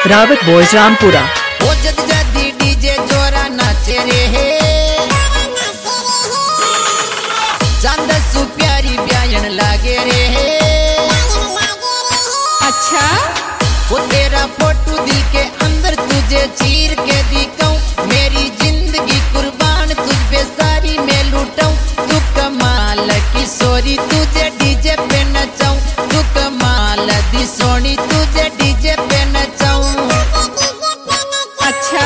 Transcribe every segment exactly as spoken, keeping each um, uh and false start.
Rawat boys Rampura. ओ जद जदी DJ जोरा नाचे रे है, चांद सु प्यारी ब्यायन लागे रे है। अच्छा वो तेरा फोटो दिल के अंदर तुझे चीर के दिखाऊं, मेरी जिंदगी कुर्बान तुझ पे सारी मैं लूटाऊं। तू कमाल की सोरी तुझे डीजे पे नचाऊं, तू कमाल दी सोनी तुझे डीजे पे नचाऊं। अच्छा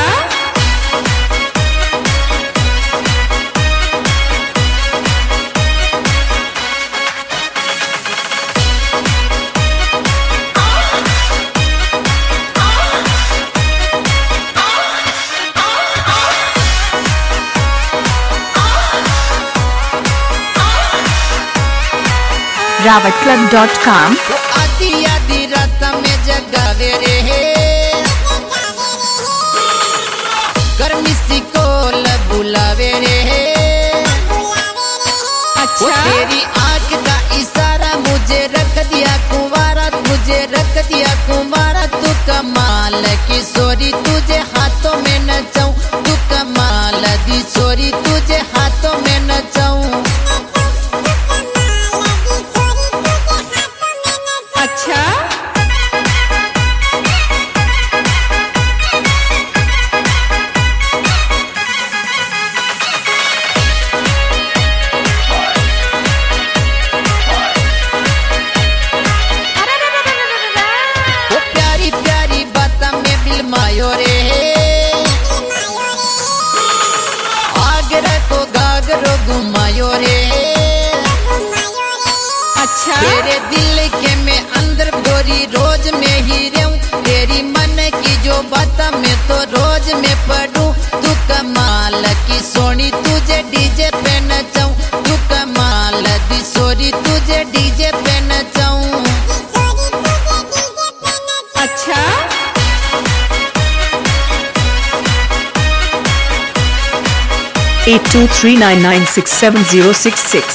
रावत क्लब डॉट कॉम। आधी आधी रात में जगावे रे है, गर्मी सी को बुलावे रे है। अच्छा तेरी आँख का इशारा मुझे रख दिया कुंवारा, मुझे रख दिया कुंवारा। तू कमाल की सोरी तुझे हाथों में नचाऊं, तू कमाल दी सोरी तुझे हाथों में नचाऊं। अच्छा वो प्यारी प्यारी बात में दिल मायो रे, आगरा को गागरो घुमायो रे। अच्छा तेरे दिल के मैं अंदर गोरी रोज में ही रहूं, तेरी मन की जो बात मैं तो रोज में पढ़ूं। तू कमाल की सोनी तुझे डीजे पे नचाऊं, तू कमाल दी सोरी तुझे डीजे पे नचाऊं। अच्छा eight two three nine nine six seven zero six six.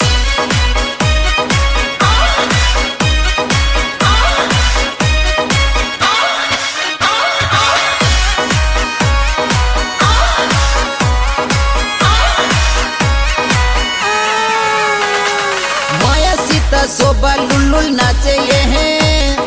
Maya Sita Shobha लुल्लुल नाचे ये हैं,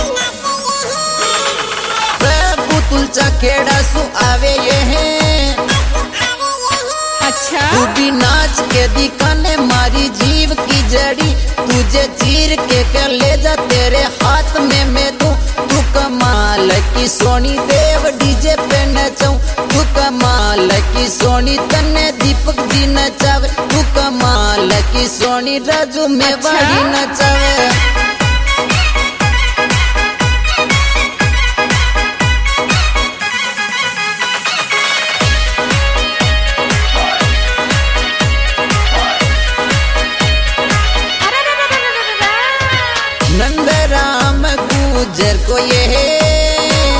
प्रभु तुलचा खेड़ा सु आवे ये हैं। अच्छा तू भी नाच के दिखाने मारी जीव की जड़ी, तुझे चीर के कर ले जा तेरे हाथ में मैं दूं। तू कमाल की सोनी देव डीजे पे नचाऊं, तू कमाल की सोनी तन्ने दीपक जी नचावे, तू कमाल की सोनी राजू में बाड़ी नचावे। नंद राम गुजर को ये है,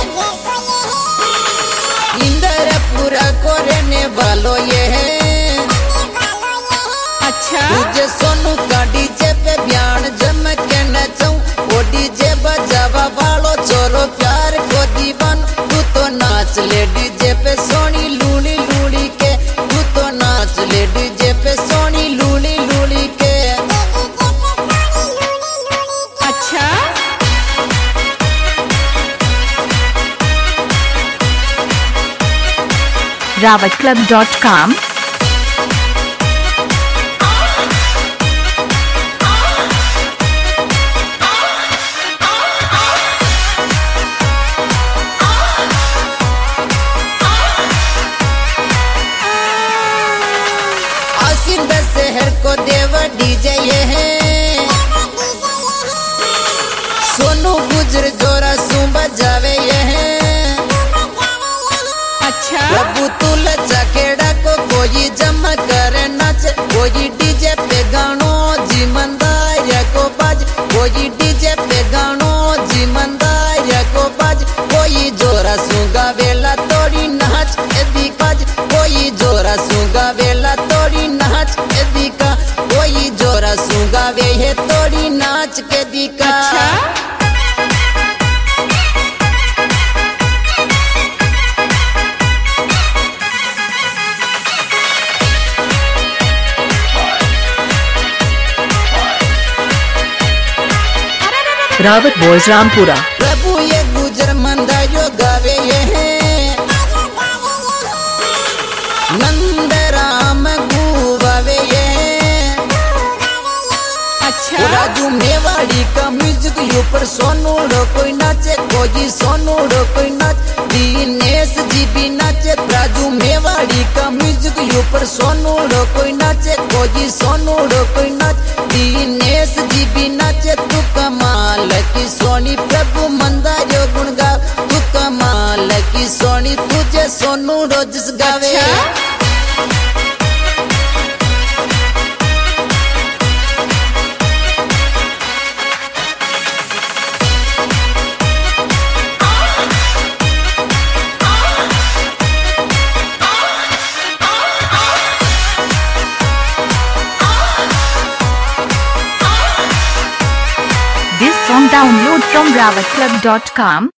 इंदरपुरा को रहने वालों ये है। अच्छा तुझे सोनू का डीजे पे बयान जम के नचाऊं, वो डीजे बजावा वालों चोरो प्यार को दीवान। तू तो नाच ले डीजे पे सोनी लूली लूली के, तू तो नाच ले डीजे पे सोनी लूली लूली के। अच्छा रावत क्लब डॉट कॉम। आसिन शहर को देव डीजे ये है, सोनू गुजर जोरा सू बजावे ये है। अच्छा प्रभु तुलचा खेड़ा को कोई जमा करे नाच, कोई डीजे पे गानो जिमंदारिया को बाज, कोई डीजे पे गानो जिमंदारिया को बाज। कोई जोरा सुगा वेला तोड़ी नाच एदी काज, कोई जोरा सुगा वेला तोड़ी नाच एदी का, कोई जोरा सुगा वे है तोड़ी नाच के दी का। अच्छा Rawat Boys Rampura. प्रभु ये गुजर मंदा यो गावे ये हैं नंद राम गुवावे ये हैं अच्छा राजू मेवाड़ी का म्यूजिक ऊपर सोनूड़ो कोई नाचे कोई सोनूड़ो कोई नाच दिनेश जी भी नाचे राजू मेवाड़ी का म्यूजिक ऊपर सोनूड़ो कोई नाचे कोई सोनूड़ो कोई नाच दिनेश जी भी नाचे तू कमाल की सोनी प्रभु मंदा जो गुण गा तू कमाल की सोनी तुझे सोनूड़ो जिस गावे अच्छा This song download from rawat club dot com.